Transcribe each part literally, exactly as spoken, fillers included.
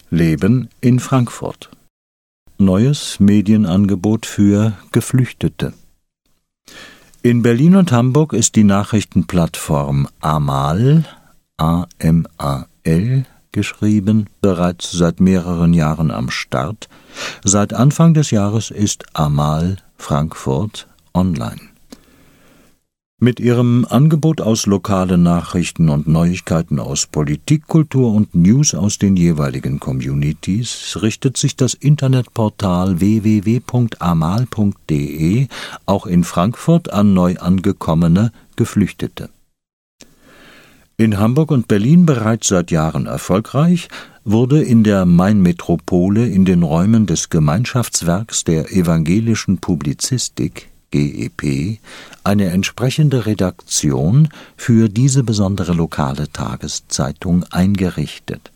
Leben in Frankfurt. Neues Medienangebot für Geflüchtete. In Berlin und Hamburg ist die Nachrichtenplattform Amal, A M A L, geschrieben, bereits seit mehreren Jahren am Start. Seit Anfang des Jahres ist Amal Frankfurt online. Mit ihrem Angebot aus lokalen Nachrichten und Neuigkeiten aus Politik, Kultur und News aus den jeweiligen Communities richtet sich das Internetportal w w w punkt amal punkt d e auch in Frankfurt an neu angekommene Geflüchtete. In Hamburg und Berlin bereits seit Jahren erfolgreich, wurde in der Mainmetropole in den Räumen des Gemeinschaftswerks der evangelischen Publizistik G E P eine entsprechende Redaktion für diese besondere lokale Tageszeitung eingerichtet.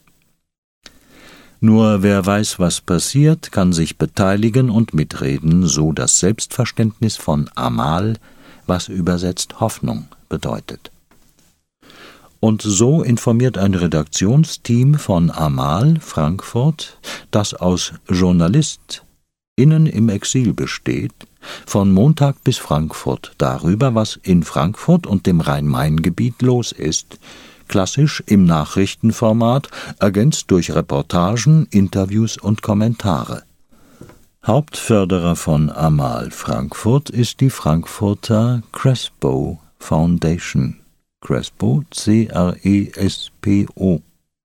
Nur wer weiß, was passiert, kann sich beteiligen und mitreden, so das Selbstverständnis von Amal, was übersetzt Hoffnung bedeutet. Und so informiert ein Redaktionsteam von Amal Frankfurt, das aus JournalistInnen im Exil besteht, von Montag bis Frankfurt darüber, was in Frankfurt und dem Rhein-Main-Gebiet los ist, klassisch im Nachrichtenformat, ergänzt durch Reportagen, Interviews und Kommentare. Hauptförderer von Amal Frankfurt ist die Frankfurter Crespo Foundation. Crespo, C R E S P O.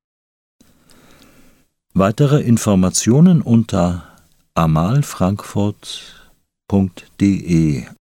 Weitere Informationen unter amalfrankfurt punkt d e